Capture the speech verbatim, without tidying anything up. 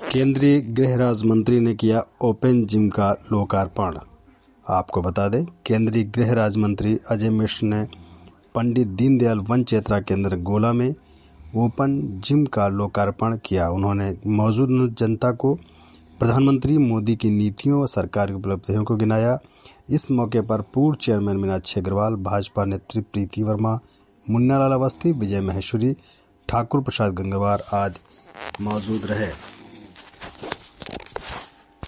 केंद्रीय गृह राज्य मंत्री ने किया ओपन जिम का लोकार्पण। आपको बता दें, केंद्रीय गृह राज्य मंत्री अजय मिश्र ने पंडित दीनदयाल वन चेतना केंद्र गोला में ओपन जिम का लोकार्पण किया। उन्होंने मौजूद जनता को प्रधानमंत्री मोदी की नीतियों व सरकार की उपलब्धियों को गिनाया। इस मौके पर पूर्व चेयरमैन मीनाक्षी अग्रवाल, भाजपा नेत्री प्रीति वर्मा, मुन्ना लाल अवस्थी, विजय महेश्वरी, ठाकुर प्रसाद गंगवार आदि मौजूद रहे।